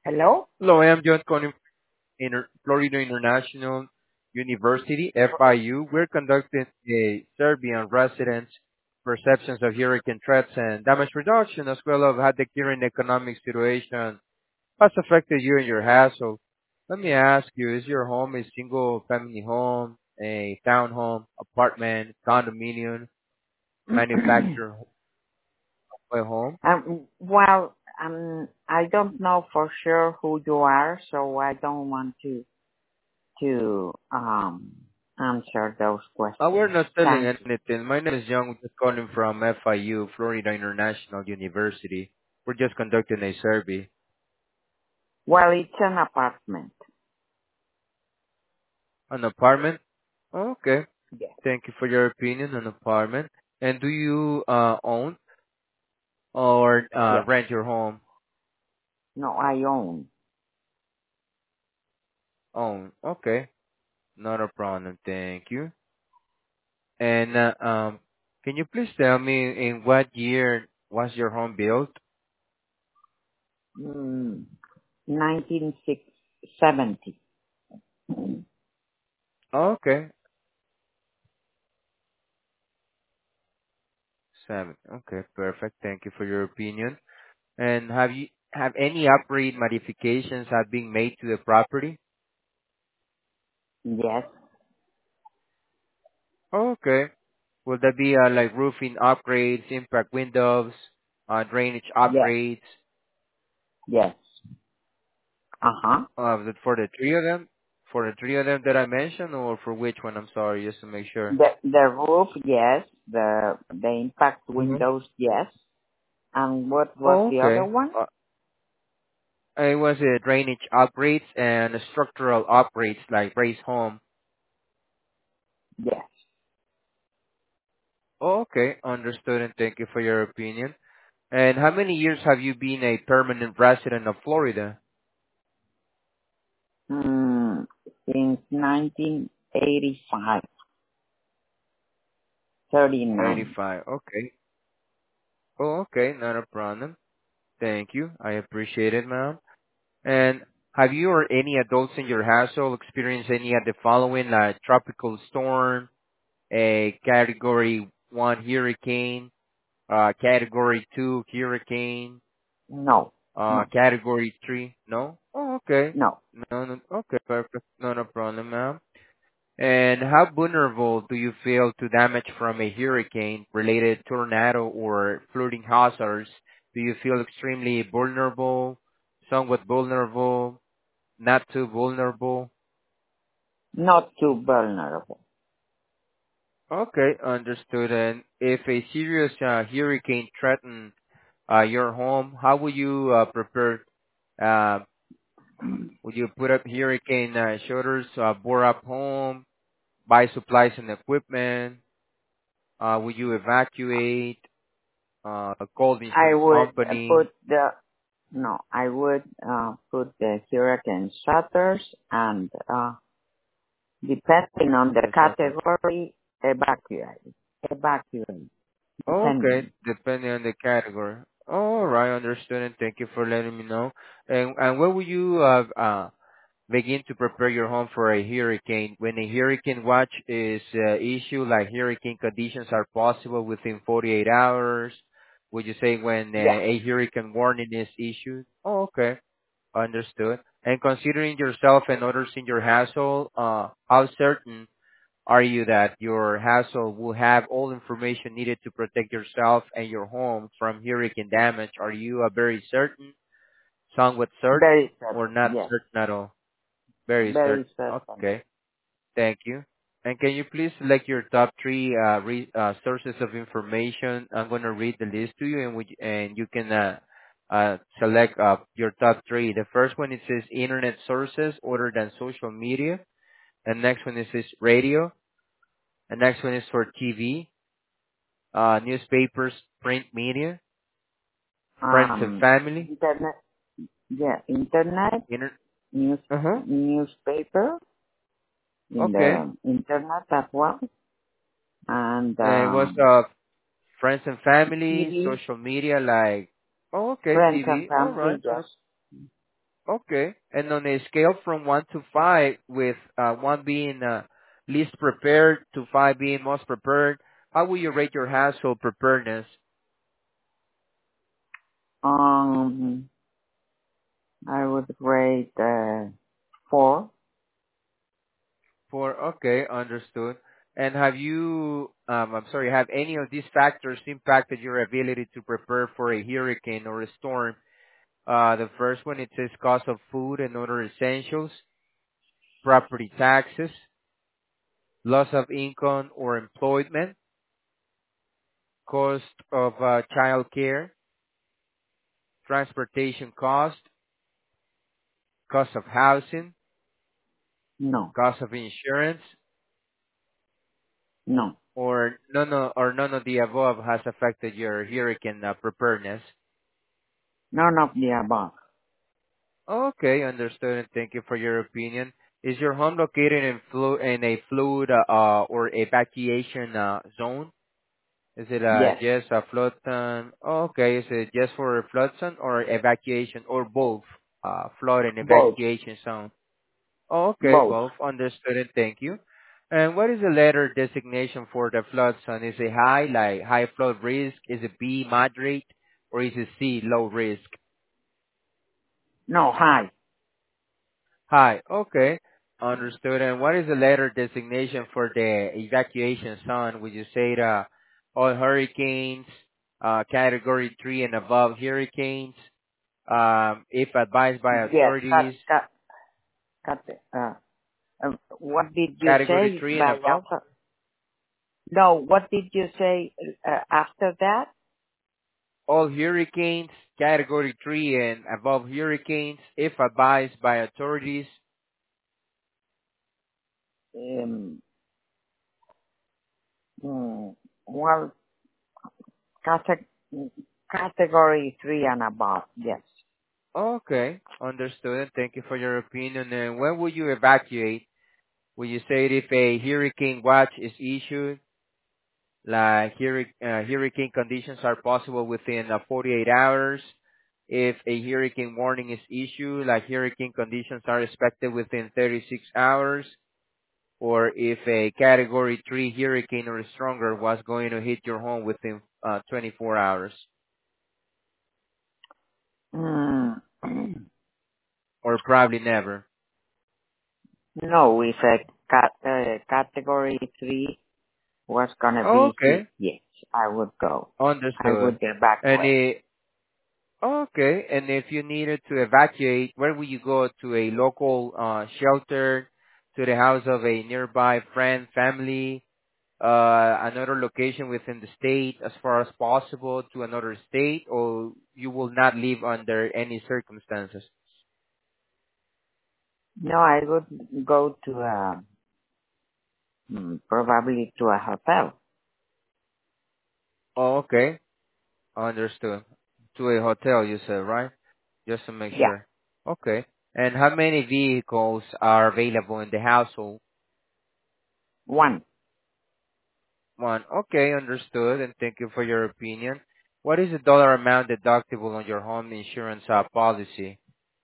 Hello? Hello, I'm John calling from Florida International University, FIU. We're conducting a survey on residents' perceptions of hurricane threats and damage reduction, as well as how the current economic situation has affected you and your household. Let me ask you, is your home a single-family home, a townhome, apartment, condominium, manufactured home? I don't know for sure who you are, so I don't want to answer those We're questions. not selling Thank you. anything. My name is Young. We're just calling from FIU, Florida International University. We're just conducting a survey. Well, it's an apartment. An apartment? Okay. Yes. Thank you for your opinion on apartment. And do you own or Yes. rent your home? No, I own. Own. Okay. Not a problem. Thank you. And can you please tell me in what year was your home built? Mm, 1970. Okay. Seven. Okay. Perfect. Thank you for your opinion. And have any upgrade modifications have been made to the property? Yes. Okay. Will that be like roofing upgrades, impact windows, drainage Yes. upgrades, Yes. Uh-huh. for the three of them? For the three of them that I mentioned, or for which one? I'm sorry, just to make sure. The roof, yes. The impact Hmm. windows, yes. And what was Oh, the other okay. one? It was drainage upgrades and structural upgrades like raised home. Yes. Oh, okay. Understood, and thank you for your opinion. And how many years have you been a permanent resident of Florida? Mm, since 1985, 39. 85. Okay. Oh, okay. Not a problem. Thank you. I appreciate it, ma'am. And have you or any adults in your household experienced any of the following, like tropical storm, a category 1 hurricane, category 2 hurricane, No, no, category 3? No? Oh, okay. no. No, no. Okay, perfect. Not a problem, ma'am. And how vulnerable do you feel to damage from a hurricane related tornado or flooding hazards? Do you feel extremely vulnerable, somewhat vulnerable, not too vulnerable? Not too vulnerable. Okay, understood. And if a serious hurricane threatened your home, how would you prepare? Uh, would you put up hurricane shelters, bore up home, buy supplies and equipment? Would you evacuate? Call the I insurance would company? put the, no, I would put the hurricane shutters and depending on the The shutter. category, evacuate. Evacuate, Okay, depending. depending on the category. All right, understood, and thank you for letting me know. And where will you begin to prepare your home for a hurricane? When a hurricane watch is issued, like hurricane conditions are possible within 48 hours, would you say when Yes. a hurricane warning is issued? Oh, okay, understood. And considering yourself and others in your household, how certain are you that your household will have all information needed to protect yourself and your home from hurricane damage? Are you very certain, somewhat certain, Very or certain. not Yes. certain at all? Very Very certain. certain. Okay, thank you. And can you please select your top three sources of information? I'm going to read the list to you, and you can select your top three. The first one, it says internet sources other than social media. The next one is radio. The next one is for TV, newspapers, print media, friends and family. Internet. Yeah, internet, Inter- news, uh-huh. newspaper, in Okay. the internet as well, and And it was friends and family, TV, social media, like, oh, okay, friends and TV. All right. family, yes. Okay. And on a scale from 1 to 5, with 1 being least prepared to 5 being most prepared, how will you rate your household preparedness? Um, I would rate 4. For okay, understood. And I'm sorry, have any of these factors impacted your ability to prepare for a hurricane or a storm? The first one, it says cost of food and other essentials, property taxes, loss of income or employment, cost of child care, transportation cost, cost of housing, No, cost of insurance, no, or none of the above has affected your hurricane preparedness. none of the above. Okay, understood, and thank you for your opinion. Is your home located in a flood or evacuation zone? Is it Yes, just a flood zone? Okay, is it just for a flood zone or evacuation or both? Flood and both, evacuation zone. Okay, both. both. Understood, and thank you. And what is the letter designation for the flood zone? Is it high, like high flood risk? Is it B, moderate? Or is it C, low risk? No, high. Hi. Okay. Understood. And what is the letter designation for the evacuation zone? Would you say all hurricanes, category 3 and above hurricanes, if advised by Yes, authorities, cut, what did you category say 3 and by above? after? No, what did you say after that? All hurricanes, category 3 and above hurricanes, if advised by authorities. Um, well, cate- category 3 and above, yes. Okay. Understood. Thank you for your opinion. And when will you evacuate? Will you say it if a hurricane watch is issued? Like hurricane conditions are possible within 48 hours. If a hurricane warning is issued, like hurricane conditions are expected within 36 hours, or if a category 3 hurricane or stronger was going to hit your home within 24 hours, Mm. or probably never. No, if a category 3 was gonna be hit, Okay, yes, I would go. I understood. would And evacuate. okay, and if you needed to evacuate, where would you go? To a local shelter, to the house of a nearby friend, family, another location within the state as far as possible to another state, or you will not live under any circumstances? No, I would go to probably to a hotel. Oh, okay, understood. To a hotel, you said, right? Just to make Yeah, sure. Okay. And how many vehicles are available in the household? one. One. Okay, understood, and thank you for your opinion. What is the dollar amount deductible on your home insurance policy?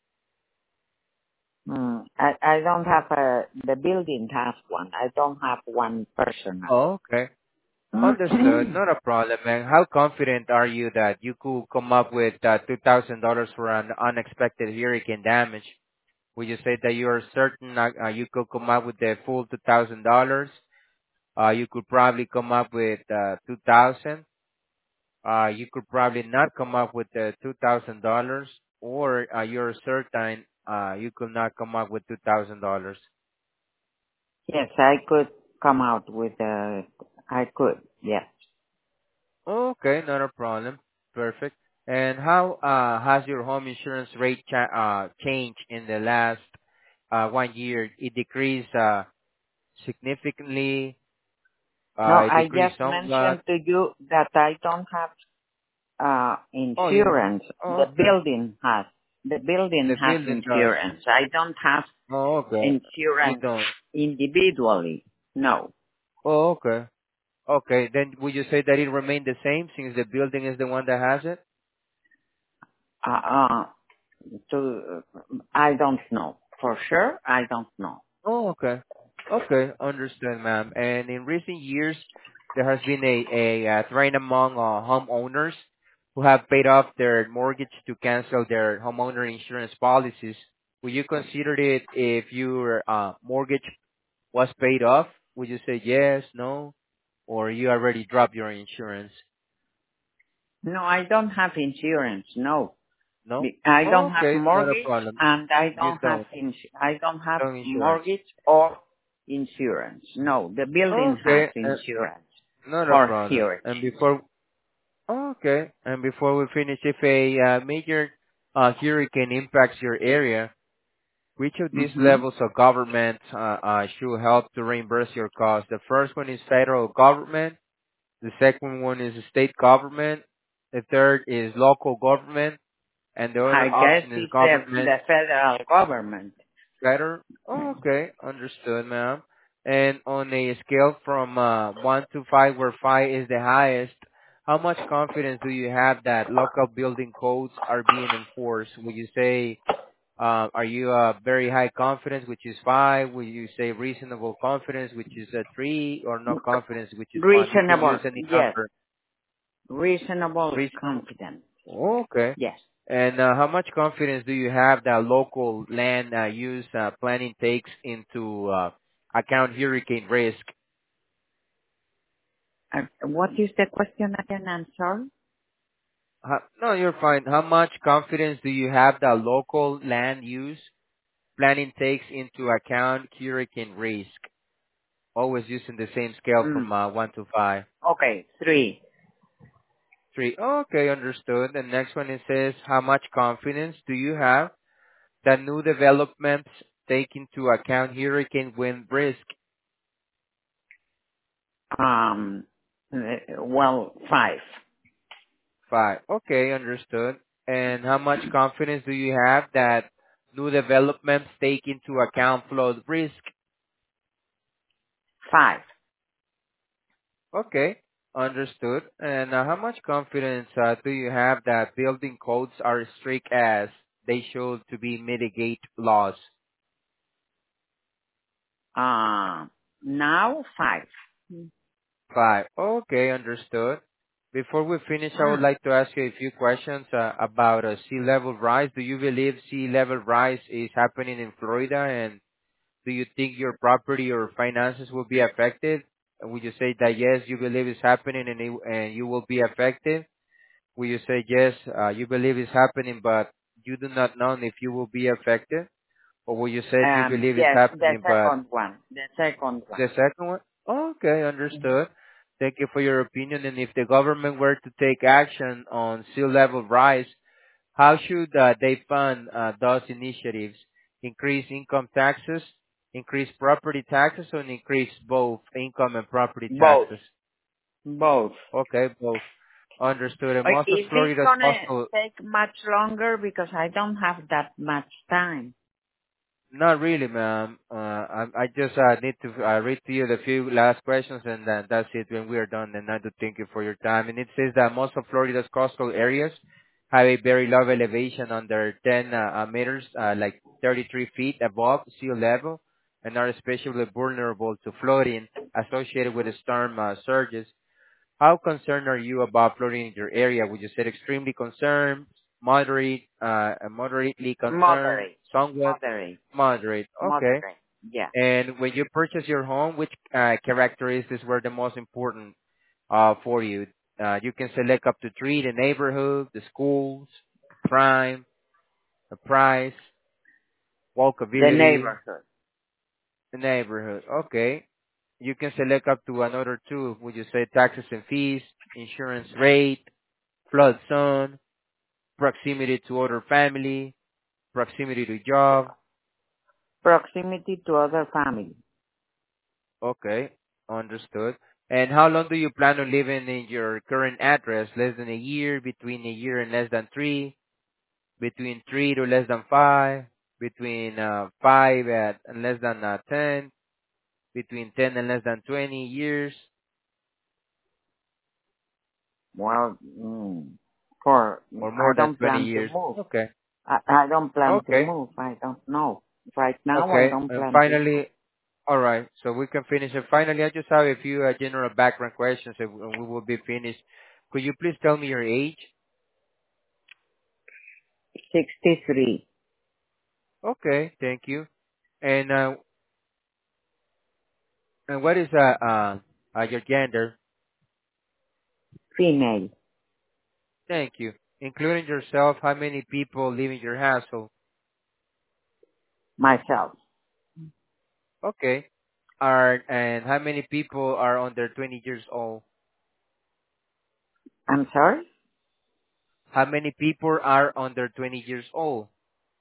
I don't have the building has one. I don't have one personally. Oh, okay. Understood. Not a problem. And how confident are you that you could come up with $2,000 for an unexpected hurricane damage? Would you say that you are certain you could come up with the full $2,000? You could probably come up with 2,000. You could probably not come up with the $2,000, or you're certain you could not come up with $2,000. Yes, I could come out with I could. Yes. Okay, not a problem. Perfect. And how has your home insurance rate changed in the last 1 year? It decreased significantly. No, It I decreased just somewhat. mentioned to you that I don't have Oh, you. insurance. Oh, The okay. building has. The building The has building does. insurance. I don't have Oh, okay. You insurance don't. individually. No. Oh, okay. Okay, then would you say that it remained the same since the building is the one that has it? Uh, uh, I don't know. For sure, I don't know. Oh, okay. Okay, understand, ma'am. And in recent years, there has been a trend among homeowners who have paid off their mortgage to cancel their homeowner insurance policies. Would you consider it if your mortgage was paid off? Would you say yes, no, or you already dropped your insurance? No, I don't have insurance. No. No? I don't Oh, have okay, not a mortgage, problem. and You don't. I don't have Don't insurance. mortgage or insurance. No, the building has Okay, insurance not a for problem. heritage. And before Oh, okay. And before we finish, if a major hurricane impacts your area, which of these Mm-hmm. levels of government should help to reimburse your costs? The first one is federal government. The second one is state government. The third is local government. And the I other guess option is it's government the federal government. better. Oh, okay. Understood, ma'am. And on a scale from 1 to 5, where 5 is the highest, how much confidence do you have that local building codes are being enforced? Would you say, are you very high confidence, which is 5? Would you say reasonable confidence, which is a 3, or no confidence, which is 1? You can use Reasonable, any yes. number. Reasonable Reasonable. confidence. Okay. Yes. And how much confidence do you have that local land use planning takes into account hurricane risk? What is the question again? I'm sorry. No, you're fine. How much confidence do you have that local land use planning takes into account hurricane risk? Always using the same scale from Mm. 1 to 5. Okay, 3. 3. Okay, understood. The next one it says, how much confidence do you have that new developments take into account hurricane wind risk? Well, 5. 5. Okay, understood. And how much confidence do you have that new developments take into account flood risk? 5. Okay, understood. And how much confidence do you have that building codes are as strict as they should to be mitigate loss? Now 5. 5. Okay, understood. Before we finish, I would Mm. like to ask you a few questions about sea level rise. Do you believe sea level rise is happening in Florida, and do you think your property or finances will be affected? Would you say that yes, you believe it's happening and you will be affected? Will you say yes, you believe it's happening, but you do not know if you will be affected? Or will you say you believe it's Yes, the happening, but second one. The second one. the second one? Okay, Mhm. understood. Thank you for your opinion. And if the government were to take action on sea level rise, how should they fund those initiatives? Increase income taxes, increase property taxes, or increase both income and property Both. taxes? Both. Okay, both. Understood. And most of Is this Florida's gonna coastal, take much longer because I don't have that much time? not really, ma'am. I just need to read to you the few last questions, and then that's it. When we are done, then I do thank you for your time. And it says that most of Florida's coastal areas have a very low elevation under 10 meters, like 33 feet above sea level, and are especially vulnerable to flooding associated with the storm surges. How concerned are you about flooding in your area? Would you say extremely concerned, moderately concerned, Moderate. somewhat Moderate. moderate? Okay. Moderate. Yeah. And when you purchase your home, which characteristics were the most important for you? You can select up to 3: the neighborhood, the schools, crime, the price, The walkability, neighborhood. the neighborhood. Okay. You can select up to another 2. Would you say taxes and fees, insurance rate, flood zone, proximity to other family, proximity to job? Proximity to other family. Okay, understood. And how long do you plan on living in your current address? Less than a year, between a year and less than 3, between 3 to less than 5, between 5 and less than 10, between 10 and less than 20 years, Well, for or I more than don't 20 plan to years? move. Okay. I don't plan to Okay. move. I don't know. Right now, I Okay. don't And plan to move. finally, all right. So we can finish it. Finally, I just have a few general background questions and we will be finished. Could you please tell me your age? 63, Okay. Thank you. And and what is your gender? female, Thank you. Including yourself, how many people live in your household? myself. Okay. And how many people are under 20 years old? I'm sorry? How many people are under 20 years old?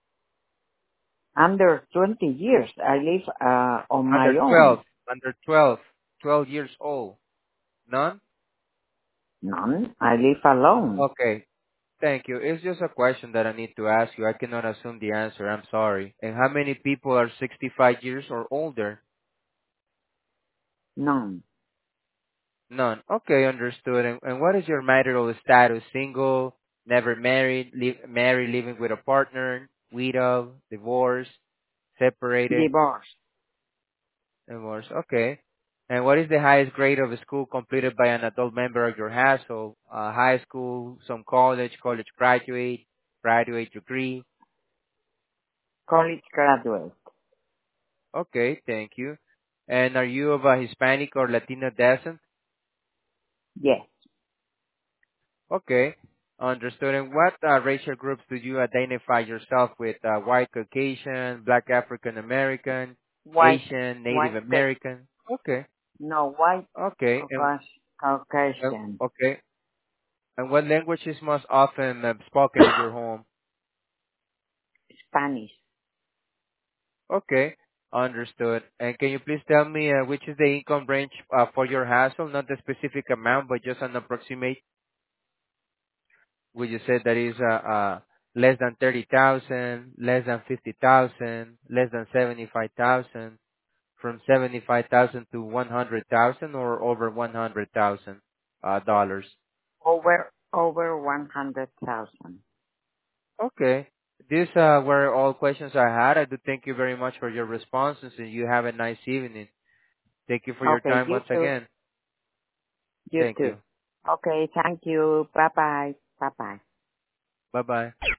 Under 20 years. I live on my Under own. 12. Under 12. 12 years old. None? None. I live alone. Okay. Thank you. It's just a question that I need to ask you. I cannot assume the answer. I'm sorry. And how many people are 65 years or older? None. None. Okay, understood. And what is your marital status? Single, never married, married, living with a partner, widow, divorced, separated, Divorced. divorced. Okay. And what is the highest grade of a school completed by an adult member of your household? High school, some college, college graduate, graduate degree. College graduate. Okay, thank you. And are you of a Hispanic or Latino descent? Yes. Okay, understood. And what racial groups do you identify yourself with? White Caucasian, Black African American, White. Asian, Native White. American? Okay, No, white. okay, Caucasian. okay. And what language is most often spoken in your home? Spanish. Okay, understood. And can you please tell me which is the income range for your household? Not the specific amount, but just an approximate. Would you say that is less than 30,000, less than 50,000, less than 75,000, from 75,000 to 100,000, or over 100,000 dollars? Over 100,000. Okay. These were all questions I had. I do thank you very much for your responses, and you have a nice evening. Thank you for your Okay, time you once too. again. You Thank too. you. Okay, thank you. Bye bye. Bye bye. Bye bye.